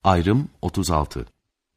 Ayrım 36.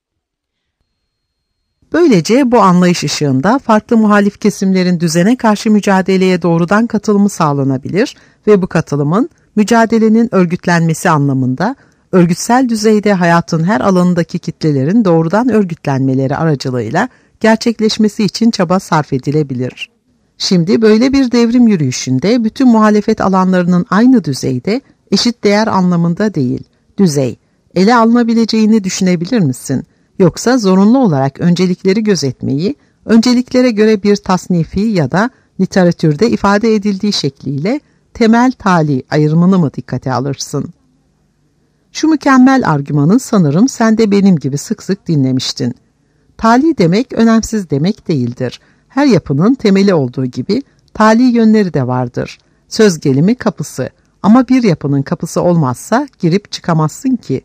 Böylece bu anlayış ışığında farklı muhalif kesimlerin düzene karşı mücadeleye doğrudan katılımı sağlanabilir ve bu katılımın mücadelenin örgütlenmesi anlamında örgütsel düzeyde hayatın her alanındaki kitlelerin doğrudan örgütlenmeleri aracılığıyla gerçekleşmesi için çaba sarf edilebilir. Şimdi böyle bir devrim yürüyüşünde bütün muhalefet alanlarının aynı düzeyde, eşit değer anlamında değil, düzey, ele alınabileceğini düşünebilir misin? Yoksa zorunlu olarak öncelikleri gözetmeyi, önceliklere göre bir tasnifi ya da literatürde ifade edildiği şekliyle temel tali ayrımını mı dikkate alırsın? Şu mükemmel argümanı sanırım sen de benim gibi sık sık dinlemiştin. Tali demek önemsiz demek değildir. Her yapının temeli olduğu gibi tali yönleri de vardır. Söz gelimi kapısı ama bir yapının kapısı olmazsa girip çıkamazsın ki.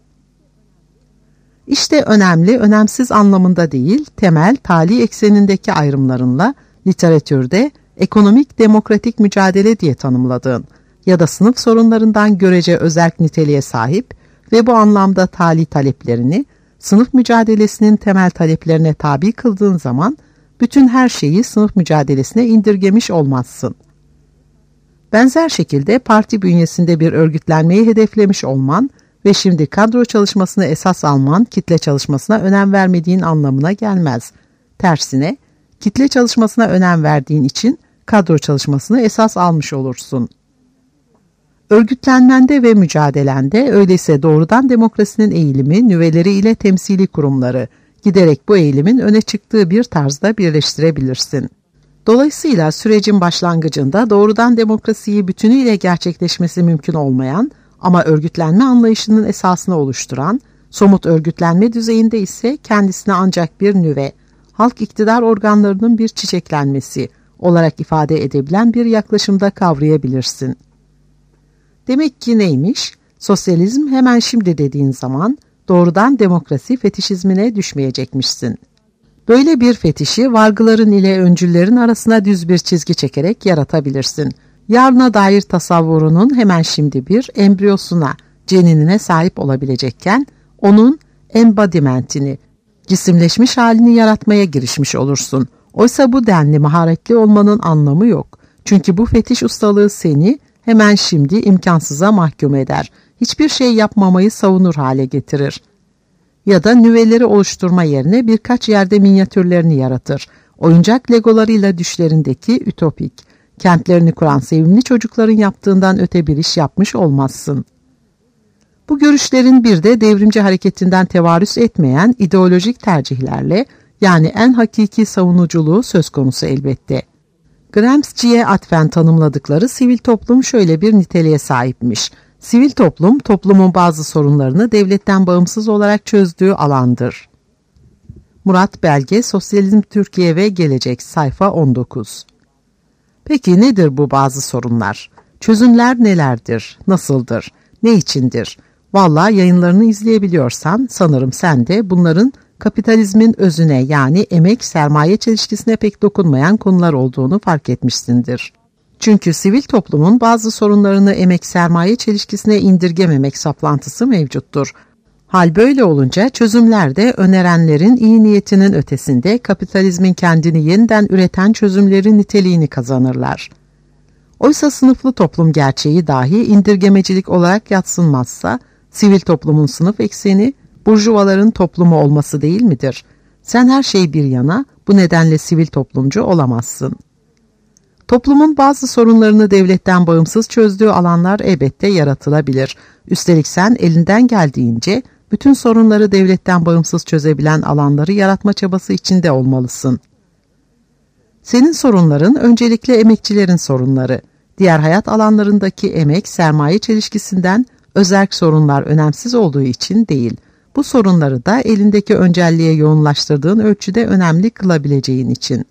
İşte önemli, önemsiz anlamında değil, temel, tali eksenindeki ayrımlarınla literatürde ekonomik demokratik mücadele diye tanımladığın ya da sınıf sorunlarından görece özerk niteliğe sahip ve bu anlamda tali taleplerini sınıf mücadelesinin temel taleplerine tabi kıldığın zaman bütün her şeyi sınıf mücadelesine indirgemiş olmazsın. Benzer şekilde parti bünyesinde bir örgütlenmeyi hedeflemiş olman ve şimdi kadro çalışmasını esas alman kitle çalışmasına önem vermediğin anlamına gelmez. Tersine, kitle çalışmasına önem verdiğin için kadro çalışmasını esas almış olursun. Örgütlenmende ve mücadelende öyleyse doğrudan demokrasinin eğilimi, nüveleriyle temsili kurumları, giderek bu eğilimin öne çıktığı bir tarzda birleştirebilirsin. Dolayısıyla sürecin başlangıcında doğrudan demokrasiyi bütünüyle gerçekleşmesi mümkün olmayan ama örgütlenme anlayışının esasını oluşturan, somut örgütlenme düzeyinde ise kendisine ancak bir nüve, halk iktidar organlarının bir çiçeklenmesi olarak ifade edebilen bir yaklaşımda kavrayabilirsin. Demek ki neymiş? Sosyalizm hemen şimdi dediğin zaman doğrudan demokrasi fetişizmine düşmeyecekmişsin. Böyle bir fetişi vargıların ile öncüllerin arasına düz bir çizgi çekerek yaratabilirsin. Yarına dair tasavvurunun hemen şimdi bir embriyosuna, ceninine sahip olabilecekken onun embodimentini, cisimleşmiş halini yaratmaya girişmiş olursun. Oysa bu denli maharetli olmanın anlamı yok. Çünkü bu fetiş ustalığı seni hemen şimdi imkansıza mahkum eder. Hiçbir şey yapmamayı savunur hale getirir. Ya da nüveleri oluşturma yerine birkaç yerde minyatürlerini yaratır. Oyuncak legolarıyla düşlerindeki ütopik, kentlerini kuran sevimli çocukların yaptığından öte bir iş yapmış olmazsın. Bu görüşlerin bir de devrimci hareketinden tevarüs etmeyen ideolojik tercihlerle, yani en hakiki savunuculuğu söz konusu elbette. Gramsci'ye atfen tanımladıkları sivil toplum şöyle bir niteliğe sahipmiş. Sivil toplum, toplumun bazı sorunlarını devletten bağımsız olarak çözdüğü alandır. Murat Belge, Sosyalizm Türkiye ve Gelecek, sayfa 19. Peki nedir bu bazı sorunlar? Çözümler nelerdir? Nasıldır? Ne içindir? Vallahi yayınlarını izleyebiliyorsan sanırım sen de bunların kapitalizmin özüne yani emek-sermaye çelişkisine pek dokunmayan konular olduğunu fark etmişsindir. Çünkü sivil toplumun bazı sorunlarını emek-sermaye çelişkisine indirgememek saplantısı mevcuttur. Hal böyle olunca çözümler de önerenlerin iyi niyetinin ötesinde kapitalizmin kendini yeniden üreten çözümleri niteliğini kazanırlar. Oysa sınıflı toplum gerçeği dahi indirgemecilik olarak yadsınmazsa, sivil toplumun sınıf ekseni, burjuvaların toplumu olması değil midir? Sen her şey bir yana, bu nedenle sivil toplumcu olamazsın. Toplumun bazı sorunlarını devletten bağımsız çözdüğü alanlar elbette yaratılabilir. Üstelik sen elinden geldiğince bütün sorunları devletten bağımsız çözebilen alanları yaratma çabası içinde olmalısın. Senin sorunların öncelikle emekçilerin sorunları. Diğer hayat alanlarındaki emek-sermaye çelişkisinden özerk sorunlar önemsiz olduğu için değil, bu sorunları da elindeki öncelliğe yoğunlaştırdığın ölçüde önemli kılabileceğin için.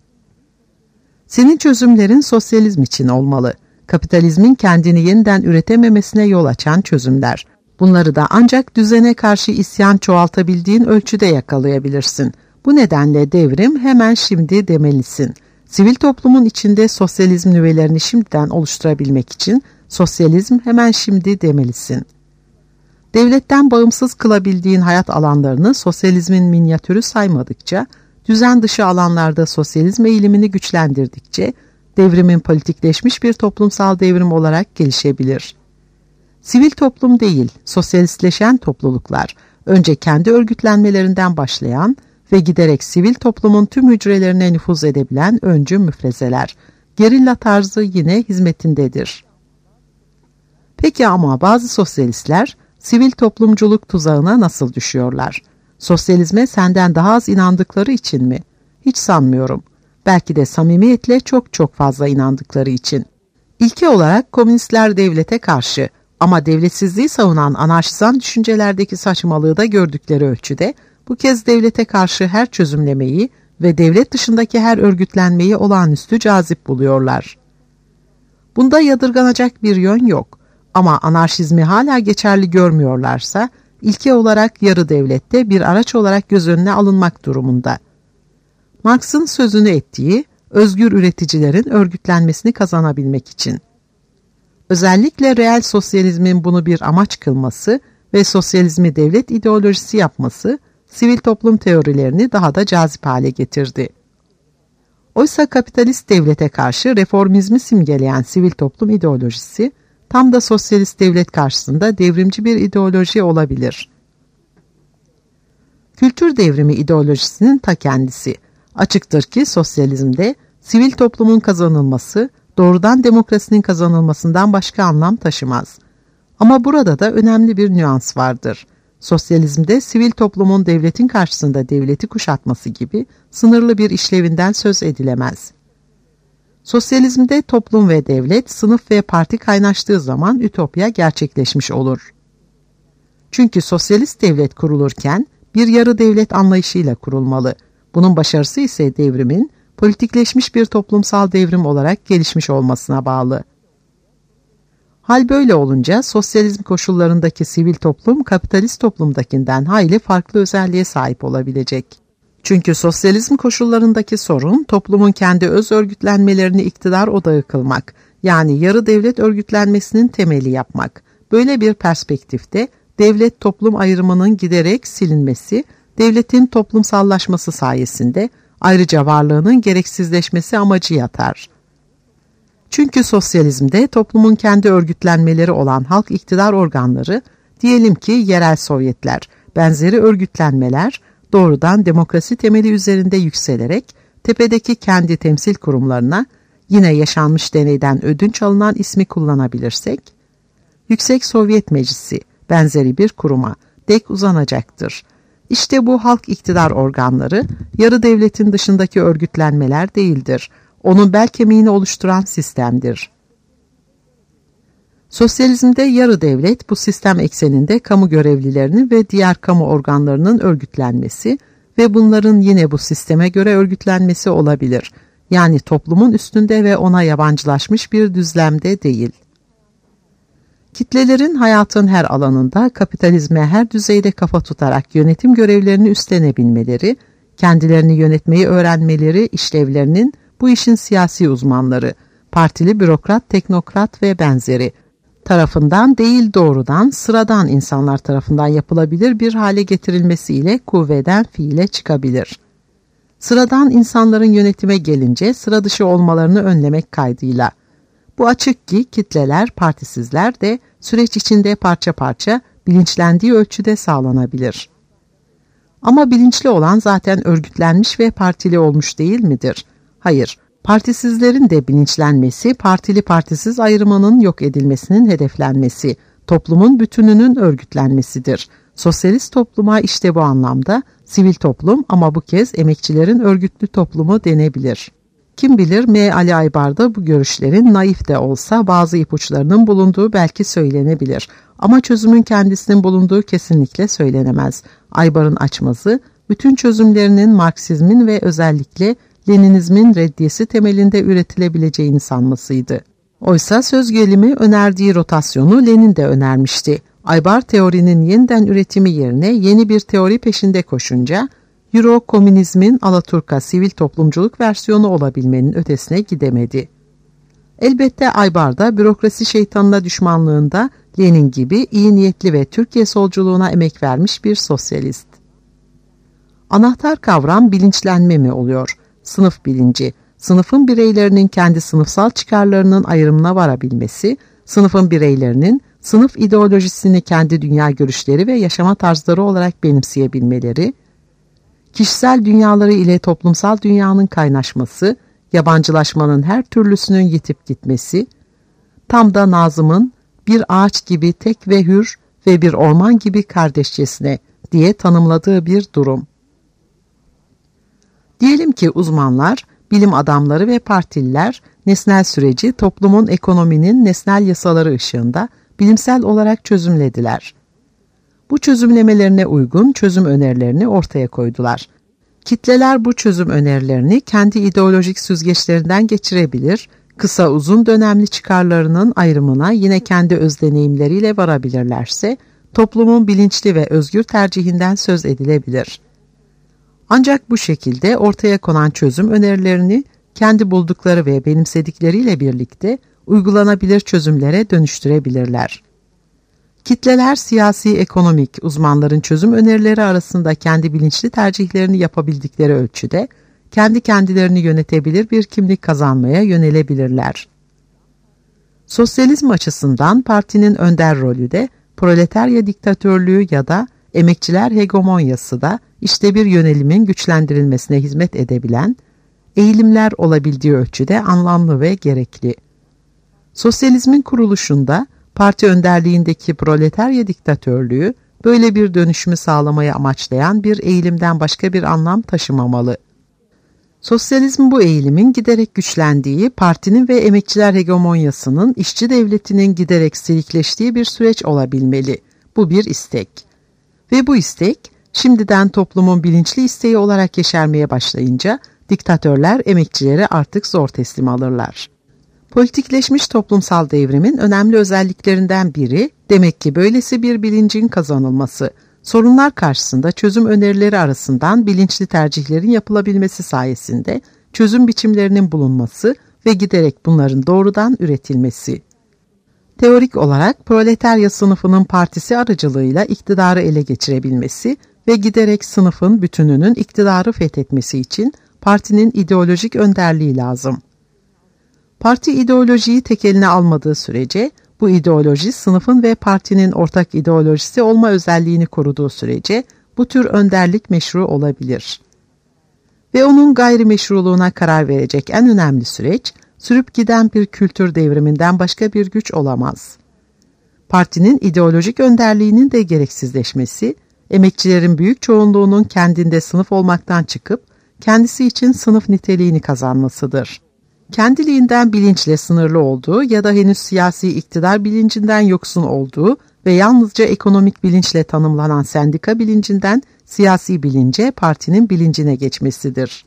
Senin çözümlerin sosyalizm için olmalı. Kapitalizmin kendini yeniden üretememesine yol açan çözümler. Bunları da ancak düzene karşı isyan çoğaltabildiğin ölçüde yakalayabilirsin. Bu nedenle devrim hemen şimdi demelisin. Sivil toplumun içinde sosyalizm nüvelerini şimdiden oluşturabilmek için sosyalizm hemen şimdi demelisin. Devletten bağımsız kılabildiğin hayat alanlarını sosyalizmin minyatürü saymadıkça, düzen dışı alanlarda sosyalizm eğilimini güçlendirdikçe, devrimin politikleşmiş bir toplumsal devrim olarak gelişebilir. Sivil toplum değil, sosyalistleşen topluluklar, önce kendi örgütlenmelerinden başlayan ve giderek sivil toplumun tüm hücrelerine nüfuz edebilen öncü müfrezeler, gerilla tarzı yine hizmetindedir. Peki ama bazı sosyalistler, sivil toplumculuk tuzağına nasıl düşüyorlar? Sosyalizme senden daha az inandıkları için mi? Hiç sanmıyorum. Belki de samimiyetle çok fazla inandıkları için. İlke olarak komünistler devlete karşı ama devletsizliği savunan anarşizan düşüncelerdeki saçmalığı da gördükleri ölçüde bu kez devlete karşı her çözümlemeyi ve devlet dışındaki her örgütlenmeyi olağanüstü cazip buluyorlar. Bunda yadırganacak bir yön yok. Ama anarşizmi hala geçerli görmüyorlarsa, ilke olarak yarı devlette bir araç olarak göz önüne alınmak durumunda. Marx'ın sözünü ettiği, özgür üreticilerin örgütlenmesini kazanabilmek için. Özellikle reel sosyalizmin bunu bir amaç kılması ve sosyalizmi devlet ideolojisi yapması, sivil toplum teorilerini daha da cazip hale getirdi. Oysa kapitalist devlete karşı reformizmi simgeleyen sivil toplum ideolojisi, tam da sosyalist devlet karşısında devrimci bir ideoloji olabilir. Kültür devrimi ideolojisinin ta kendisi. Açıktır ki sosyalizmde sivil toplumun kazanılması, doğrudan demokrasinin kazanılmasından başka anlam taşımaz. Ama burada da önemli bir nüans vardır. Sosyalizmde sivil toplumun devletin karşısında devleti kuşatması gibi sınırlı bir işlevinden söz edilemez. Sosyalizmde toplum ve devlet, sınıf ve parti kaynaştığı zaman ütopya gerçekleşmiş olur. Çünkü sosyalist devlet kurulurken bir yarı devlet anlayışıyla kurulmalı. Bunun başarısı ise devrimin politikleşmiş bir toplumsal devrim olarak gelişmiş olmasına bağlı. Hal böyle olunca sosyalizm koşullarındaki sivil toplum kapitalist toplumdakinden hayli farklı özelliğe sahip olabilecek. Çünkü sosyalizm koşullarındaki sorun toplumun kendi öz örgütlenmelerini iktidar odağı kılmak, yani yarı devlet örgütlenmesinin temeli yapmak. Böyle bir perspektifte devlet-toplum ayrımının giderek silinmesi, devletin toplumsallaşması sayesinde ayrıca varlığının gereksizleşmesi amacı yatar. Çünkü sosyalizmde toplumun kendi örgütlenmeleri olan halk iktidar organları, diyelim ki yerel sovyetler, benzeri örgütlenmeler, doğrudan demokrasi temeli üzerinde yükselerek tepedeki kendi temsil kurumlarına yine yaşanmış deneyden ödünç alınan ismi kullanabilirsek, Yüksek Sovyet Meclisi benzeri bir kuruma dek uzanacaktır. İşte bu halk iktidar organları yarı devletin dışındaki örgütlenmeler değildir. Onun bel kemiğini oluşturan sistemdir. Sosyalizmde yarı devlet bu sistem ekseninde kamu görevlilerinin ve diğer kamu organlarının örgütlenmesi ve bunların yine bu sisteme göre örgütlenmesi olabilir. Yani toplumun üstünde ve ona yabancılaşmış bir düzlemde değil. Kitlelerin hayatın her alanında kapitalizme her düzeyde kafa tutarak yönetim görevlerini üstlenebilmeleri, kendilerini yönetmeyi öğrenmeleri işlevlerinin bu işin siyasi uzmanları, partili bürokrat, teknokrat ve benzeri tarafından değil doğrudan sıradan insanlar tarafından yapılabilir bir hale getirilmesiyle kuvveden fiile çıkabilir. Sıradan insanların yönetime gelince sıra dışı olmalarını önlemek kaydıyla. Bu açık ki kitleler, partisizler de süreç içinde parça parça bilinçlendiği ölçüde sağlanabilir. Ama bilinçli olan zaten örgütlenmiş ve partili olmuş değil midir? Hayır, partisizlerin de bilinçlenmesi, partili partisiz ayrımının yok edilmesinin hedeflenmesi, toplumun bütününün örgütlenmesidir. Sosyalist topluma işte bu anlamda sivil toplum ama bu kez emekçilerin örgütlü toplumu denebilir. Kim bilir M. Ali Aybar'da bu görüşlerin naif de olsa bazı ipuçlarının bulunduğu belki söylenebilir. Ama çözümün kendisinin bulunduğu kesinlikle söylenemez. Aybar'ın açmazı, bütün çözümlerinin Marksizmin ve özellikle Leninizmin reddiyesi temelinde üretilebileceğini sanmasıydı. Oysa söz gelimi önerdiği rotasyonu Lenin de önermişti. Aybar teorinin yeniden üretimi yerine yeni bir teori peşinde koşunca, Euro-komünizmin Alaturka sivil toplumculuk versiyonu olabilmenin ötesine gidemedi. Elbette Aybar da bürokrasi şeytanına düşmanlığında Lenin gibi iyi niyetli ve Türkiye solculuğuna emek vermiş bir sosyalist. Anahtar kavram bilinçlenme mi oluyor? Sınıf bilinci, sınıfın bireylerinin kendi sınıfsal çıkarlarının ayrımına varabilmesi, sınıfın bireylerinin sınıf ideolojisini kendi dünya görüşleri ve yaşama tarzları olarak benimseyebilmeleri, kişisel dünyaları ile toplumsal dünyanın kaynaşması, yabancılaşmanın her türlüsünün yitip gitmesi, tam da Nazım'ın bir ağaç gibi tek ve hür ve bir orman gibi kardeşçesine diye tanımladığı bir durum. Diyelim ki uzmanlar, bilim adamları ve partililer nesnel süreci toplumun ekonominin nesnel yasaları ışığında bilimsel olarak çözümlediler. Bu çözümlemelerine uygun çözüm önerilerini ortaya koydular. Kitleler bu çözüm önerilerini kendi ideolojik süzgeçlerinden geçirebilir, kısa uzun dönemli çıkarlarının ayrımına yine kendi öz deneyimleriyle varabilirlerse, toplumun bilinçli ve özgür tercihinden söz edilebilir. Ancak bu şekilde ortaya konan çözüm önerilerini kendi buldukları ve benimsedikleriyle birlikte uygulanabilir çözümlere dönüştürebilirler. Kitleler siyasi, ekonomik uzmanların çözüm önerileri arasında kendi bilinçli tercihlerini yapabildikleri ölçüde kendi kendilerini yönetebilir bir kimlik kazanmaya yönelebilirler. Sosyalizm açısından partinin önder rolü de proletarya diktatörlüğü ya da emekçiler hegemonyası da işte bir yönelimin güçlendirilmesine hizmet edebilen eğilimler olabildiği ölçüde anlamlı ve gerekli. Sosyalizmin kuruluşunda parti önderliğindeki proletarya diktatörlüğü böyle bir dönüşümü sağlamayı amaçlayan bir eğilimden başka bir anlam taşımamalı. Sosyalizm bu eğilimin giderek güçlendiği, partinin ve emekçiler hegemonyasının işçi devletinin giderek silikleştiği bir süreç olabilmeli. Bu bir istek. Ve bu istek, şimdiden toplumun bilinçli isteği olarak yeşermeye başlayınca, diktatörler emekçileri artık zor teslim alırlar. Politikleşmiş toplumsal devrimin önemli özelliklerinden biri, demek ki böylesi bir bilincin kazanılması, sorunlar karşısında çözüm önerileri arasından bilinçli tercihlerin yapılabilmesi sayesinde çözüm biçimlerinin bulunması ve giderek bunların doğrudan üretilmesi. Teorik olarak proletarya sınıfının partisi aracılığıyla iktidarı ele geçirebilmesi ve giderek sınıfın bütününün iktidarı fethetmesi için partinin ideolojik önderliği lazım. Parti ideolojiyi tek eline almadığı sürece, bu ideoloji sınıfın ve partinin ortak ideolojisi olma özelliğini koruduğu sürece bu tür önderlik meşru olabilir. Ve onun gayrimeşruluğuna karar verecek en önemli süreç, sürüp giden bir kültür devriminden başka bir güç olamaz. Partinin ideolojik önderliğinin de gereksizleşmesi, emekçilerin büyük çoğunluğunun kendinde sınıf olmaktan çıkıp, kendisi için sınıf niteliğini kazanmasıdır. Kendiliğinden bilinçle sınırlı olduğu ya da henüz siyasi iktidar bilincinden yoksun olduğu ve yalnızca ekonomik bilinçle tanımlanan sendika bilincinden siyasi bilince, partinin bilincine geçmesidir.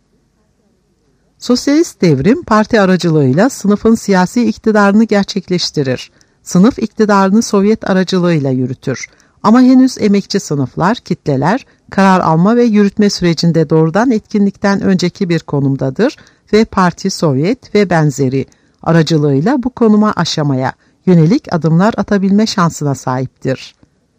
Sosyalist devrim parti aracılığıyla sınıfın siyasi iktidarını gerçekleştirir. Sınıf iktidarını Sovyet aracılığıyla yürütür. Ama henüz emekçi sınıflar, kitleler, karar alma ve yürütme sürecinde doğrudan etkinlikten önceki bir konumdadır ve parti Sovyet ve benzeri aracılığıyla bu konuma aşamaya yönelik adımlar atabilme şansına sahiptir.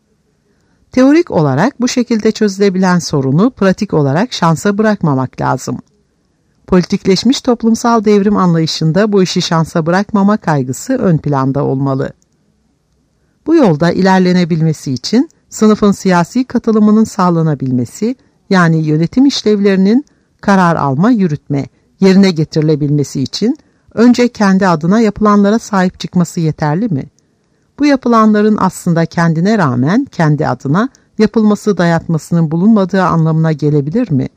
Teorik olarak bu şekilde çözülebilen sorunu pratik olarak şansa bırakmamak lazım. Politikleşmiş toplumsal devrim anlayışında bu işi şansa bırakmama kaygısı ön planda olmalı. Bu yolda ilerlenebilmesi için sınıfın siyasi katılımının sağlanabilmesi, yani yönetim işlevlerinin karar alma, yürütme, yerine getirilebilmesi için önce kendi adına yapılanlara sahip çıkması yeterli mi? Bu yapılanların aslında kendine rağmen kendi adına yapılması dayatmasının bulunmadığı anlamına gelebilir mi?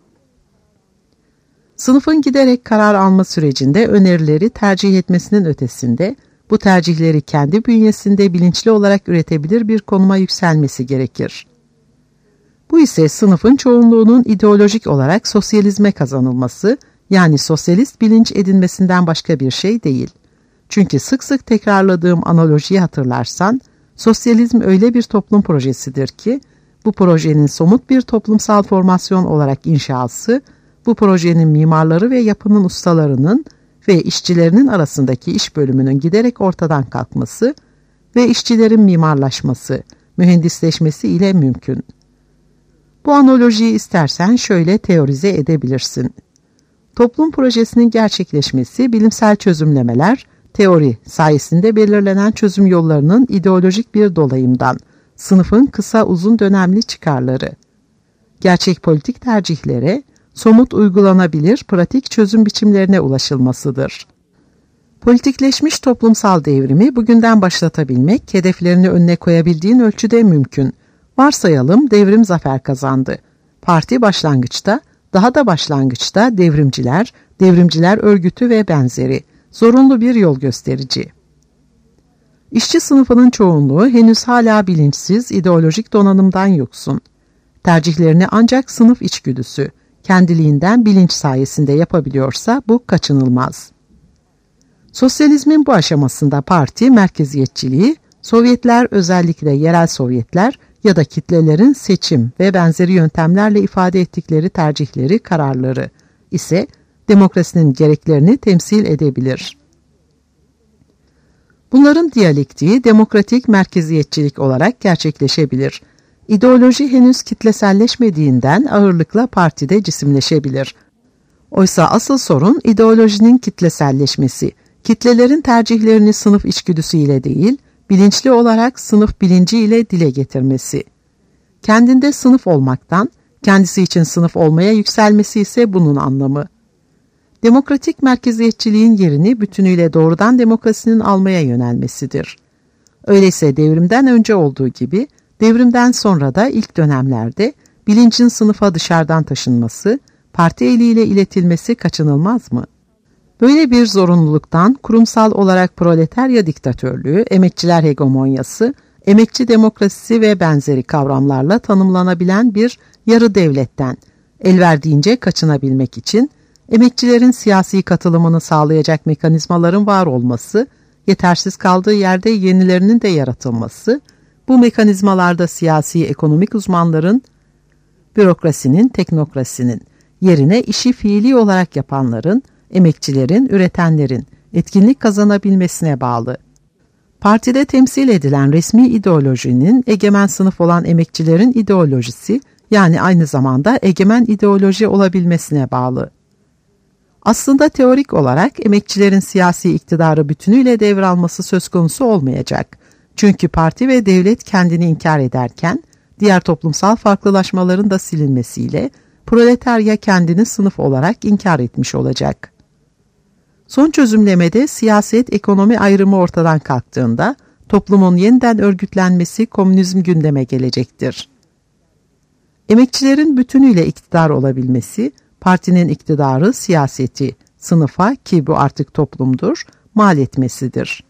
Sınıfın giderek karar alma sürecinde önerileri tercih etmesinin ötesinde, bu tercihleri kendi bünyesinde bilinçli olarak üretebilir bir konuma yükselmesi gerekir. Bu ise sınıfın çoğunluğunun ideolojik olarak sosyalizme kazanılması, yani sosyalist bilinç edinmesinden başka bir şey değil. Çünkü sık sık tekrarladığım analojiyi hatırlarsan, sosyalizm öyle bir toplum projesidir ki, bu projenin somut bir toplumsal formasyon olarak inşası, bu projenin mimarları ve yapının ustalarının ve işçilerinin arasındaki iş bölümünün giderek ortadan kalkması ve işçilerin mimarlaşması, mühendisleşmesi ile mümkün. Bu analojiyi istersen şöyle teorize edebilirsin. Toplum projesinin gerçekleşmesi, bilimsel çözümlemeler, teori sayesinde belirlenen çözüm yollarının ideolojik bir dolayımdan, sınıfın kısa uzun dönemli çıkarları, gerçek politik tercihlere, somut uygulanabilir pratik çözüm biçimlerine ulaşılmasıdır. Politikleşmiş toplumsal devrimi bugünden başlatabilmek, hedeflerini önüne koyabildiğin ölçüde mümkün. Varsayalım devrim zafer kazandı. Parti başlangıçta, daha da başlangıçta devrimciler örgütü ve benzeri, zorunlu bir yol gösterici. İşçi sınıfının çoğunluğu henüz hala bilinçsiz, ideolojik donanımdan yoksun. Tercihlerini ancak sınıf içgüdüsü, kendiliğinden bilinç sayesinde yapabiliyorsa bu kaçınılmaz. Sosyalizmin bu aşamasında parti merkeziyetçiliği, Sovyetler özellikle yerel Sovyetler ya da kitlelerin seçim ve benzeri yöntemlerle ifade ettikleri tercihleri, kararları ise demokrasinin gereklerini temsil edebilir. Bunların diyalektiği demokratik merkeziyetçilik olarak gerçekleşebilir. İdeoloji henüz kitleselleşmediğinden ağırlıkla partide cisimleşebilir. Oysa asıl sorun ideolojinin kitleselleşmesi, kitlelerin tercihlerini sınıf içgüdüsüyle değil, bilinçli olarak sınıf bilinciyle dile getirmesi. Kendinde sınıf olmaktan, kendisi için sınıf olmaya yükselmesi ise bunun anlamı. Demokratik merkeziyetçiliğin yerini bütünüyle doğrudan demokrasinin almaya yönelmesidir. Öyleyse devrimden önce olduğu gibi, devrimden sonra da ilk dönemlerde bilincin sınıfa dışarıdan taşınması, parti eliyle iletilmesi kaçınılmaz mı? Böyle bir zorunluluktan kurumsal olarak proletarya diktatörlüğü, emekçiler hegemonyası, emekçi demokrasisi ve benzeri kavramlarla tanımlanabilen bir yarı devletten elverdiğince kaçınabilmek için emekçilerin siyasi katılımını sağlayacak mekanizmaların var olması, yetersiz kaldığı yerde yenilerinin de yaratılması, bu mekanizmalarda siyasi ekonomik uzmanların, bürokrasinin, teknokrasinin yerine işi fiili olarak yapanların, emekçilerin, üretenlerin etkinlik kazanabilmesine bağlı. Partide temsil edilen resmi ideolojinin egemen sınıf olan emekçilerin ideolojisi, yani aynı zamanda egemen ideoloji olabilmesine bağlı. Aslında teorik olarak emekçilerin siyasi iktidarı bütünüyle devralması söz konusu olmayacak. Çünkü parti ve devlet kendini inkar ederken, diğer toplumsal farklılaşmaların da silinmesiyle, proletarya kendini sınıf olarak inkar etmiş olacak. Son çözümlemede siyaset-ekonomi ayrımı ortadan kalktığında, toplumun yeniden örgütlenmesi komünizm gündeme gelecektir. Emekçilerin bütünüyle iktidar olabilmesi, partinin iktidarı siyaseti, sınıfa ki bu artık toplumdur, mal etmesidir.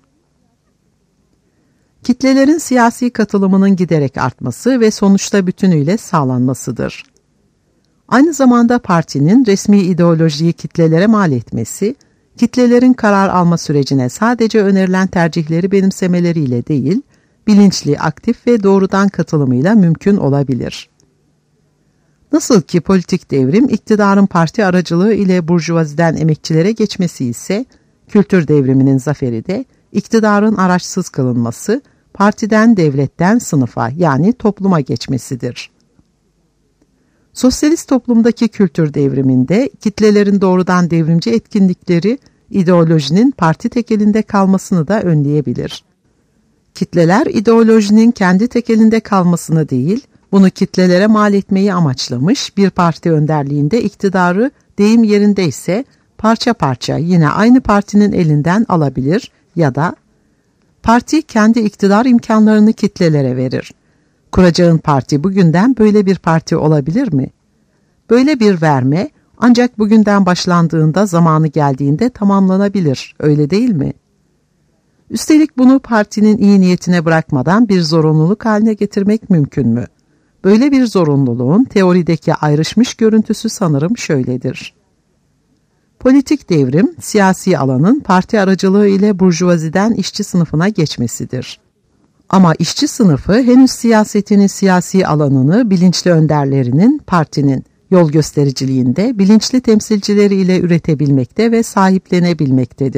Kitlelerin siyasi katılımının giderek artması ve sonuçta bütünüyle sağlanmasıdır. Aynı zamanda partinin resmi ideolojiyi kitlelere mal etmesi, kitlelerin karar alma sürecine sadece önerilen tercihleri benimsemeleriyle değil, bilinçli, aktif ve doğrudan katılımıyla mümkün olabilir. Nasıl ki politik devrim, iktidarın parti aracılığı ile burjuvaziden emekçilere geçmesi ise, kültür devriminin zaferi de iktidarın araçsız kılınması, partiden devletten sınıfa yani topluma geçmesidir. Sosyalist toplumdaki kültür devriminde kitlelerin doğrudan devrimci etkinlikleri ideolojinin parti tekelinde kalmasını da önleyebilir. Kitleler ideolojinin kendi tekelinde kalmasını değil, bunu kitlelere mal etmeyi amaçlamış bir parti önderliğinde iktidarı deyim yerindeyse parça parça yine aynı partinin elinden alabilir ya da parti kendi iktidar imkanlarını kitlelere verir. Kuracağın parti bugünden böyle bir parti olabilir mi? Böyle bir verme ancak bugünden başlandığında zamanı geldiğinde tamamlanabilir, öyle değil mi? Üstelik bunu partinin iyi niyetine bırakmadan bir zorunluluk haline getirmek mümkün mü? Böyle bir zorunluluğun teorideki ayrışmış görüntüsü sanırım şöyledir. Politik devrim, siyasi alanın parti aracılığı ile burjuvaziden işçi sınıfına geçmesidir. Ama işçi sınıfı henüz siyasetinin siyasi alanını bilinçli önderlerinin, partinin yol göstericiliğinde bilinçli temsilcileri ile üretebilmekte ve sahiplenebilmektedir.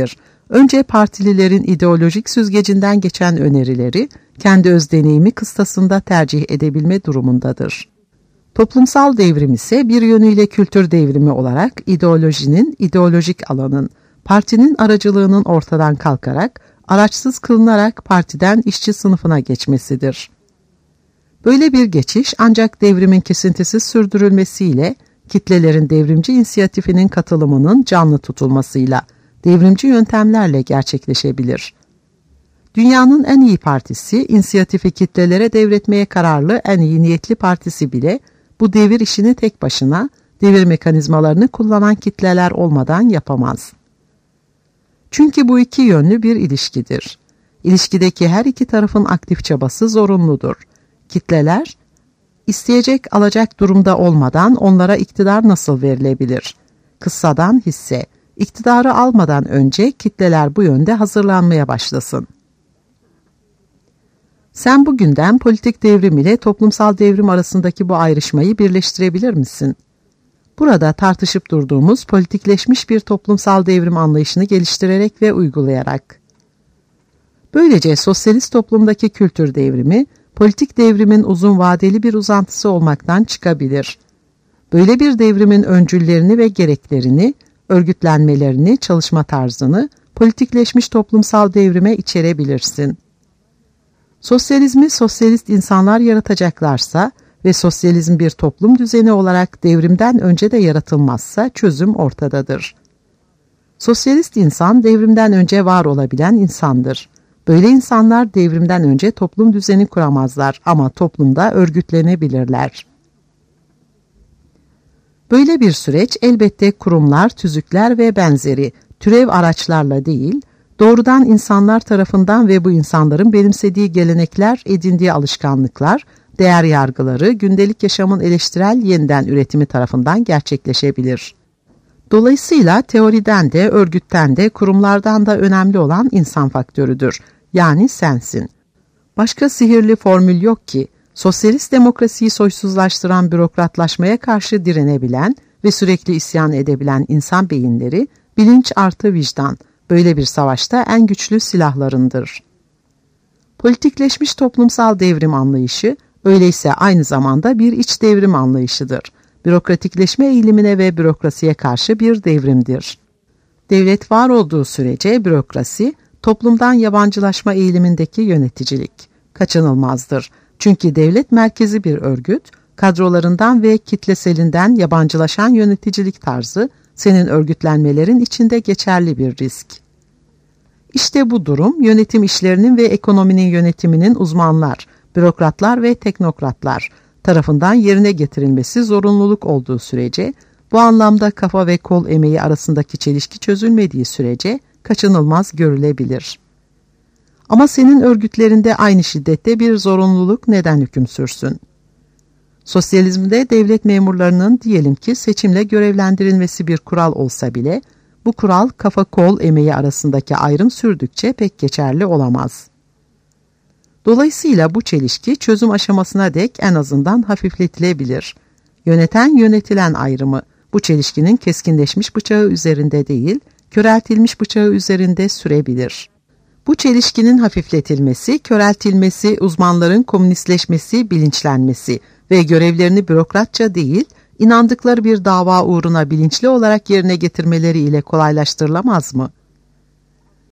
Önce partililerin ideolojik süzgecinden geçen önerileri kendi öz deneyimi kıstasında tercih edebilme durumundadır. Toplumsal devrim ise bir yönüyle kültür devrimi olarak ideolojinin, ideolojik alanın, partinin aracılığının ortadan kalkarak, araçsız kılınarak partiden işçi sınıfına geçmesidir. Böyle bir geçiş ancak devrimin kesintisiz sürdürülmesiyle, kitlelerin devrimci inisiyatifinin katılımının canlı tutulmasıyla, devrimci yöntemlerle gerçekleşebilir. Dünyanın en iyi partisi, inisiyatifi kitlelere devretmeye kararlı en iyi niyetli partisi bile, bu devir işini tek başına, devir mekanizmalarını kullanan kitleler olmadan yapamaz. Çünkü bu iki yönlü bir ilişkidir. İlişkideki her iki tarafın aktif çabası zorunludur. Kitleler, isteyecek alacak durumda olmadan onlara iktidar nasıl verilebilir? Kıssadan hisse, iktidarı almadan önce kitleler bu yönde hazırlanmaya başlasın. Sen bugünden politik devrim ile toplumsal devrim arasındaki bu ayrışmayı birleştirebilir misin? Burada tartışıp durduğumuz politikleşmiş bir toplumsal devrim anlayışını geliştirerek ve uygulayarak. Böylece sosyalist toplumdaki kültür devrimi, politik devrimin uzun vadeli bir uzantısı olmaktan çıkabilir. Böyle bir devrimin öncüllerini ve gereklerini, örgütlenmelerini, çalışma tarzını politikleşmiş toplumsal devrime içerebilirsin. Sosyalizmi sosyalist insanlar yaratacaklarsa ve sosyalizm bir toplum düzeni olarak devrimden önce de yaratılmazsa çözüm ortadadır. Sosyalist insan devrimden önce var olabilen insandır. Böyle insanlar devrimden önce toplum düzeni kuramazlar ama toplumda örgütlenebilirler. Böyle bir süreç elbette kurumlar, tüzükler ve benzeri türev araçlarla değil, doğrudan insanlar tarafından ve bu insanların benimsediği gelenekler, edindiği alışkanlıklar, değer yargıları, gündelik yaşamın eleştirel yeniden üretimi tarafından gerçekleşebilir. Dolayısıyla teoriden de, örgütten de, kurumlardan da önemli olan insan faktörüdür. Yani sensin. Başka sihirli formül yok ki, sosyalist demokrasiyi soysuzlaştıran bürokratlaşmaya karşı direnebilen ve sürekli isyan edebilen insan beyinleri, bilinç artı vicdan, böyle bir savaşta en güçlü silahlarındır. Politikleşmiş toplumsal devrim anlayışı, öyleyse aynı zamanda bir iç devrim anlayışıdır. Bürokratikleşme eğilimine ve bürokrasiye karşı bir devrimdir. Devlet var olduğu sürece bürokrasi, toplumdan yabancılaşma eğilimindeki yöneticilik kaçınılmazdır. Çünkü devlet merkezi bir örgüt, kadrolarından ve kitleselinden yabancılaşan yöneticilik tarzı, senin örgütlenmelerin içinde geçerli bir risk. İşte bu durum, yönetim işlerinin ve ekonominin yönetiminin uzmanlar, bürokratlar ve teknokratlar tarafından yerine getirilmesi zorunluluk olduğu sürece, bu anlamda kafa ve kol emeği arasındaki çelişki çözülmediği sürece kaçınılmaz görülebilir. Ama senin örgütlerinde aynı şiddette bir zorunluluk neden hüküm sürsün? Sosyalizmde devlet memurlarının diyelim ki seçimle görevlendirilmesi bir kural olsa bile, bu kural kafa kol emeği arasındaki ayrım sürdükçe pek geçerli olamaz. Dolayısıyla bu çelişki çözüm aşamasına dek en azından hafifletilebilir. Yöneten yönetilen ayrımı bu çelişkinin keskinleşmiş bıçağı üzerinde değil, köreltilmiş bıçağı üzerinde sürebilir. Bu çelişkinin hafifletilmesi, köreltilmesi, uzmanların komünistleşmesi, bilinçlenmesi ve görevlerini bürokratça değil, inandıkları bir dava uğruna bilinçli olarak yerine getirmeleri ile kolaylaştırılamaz mı?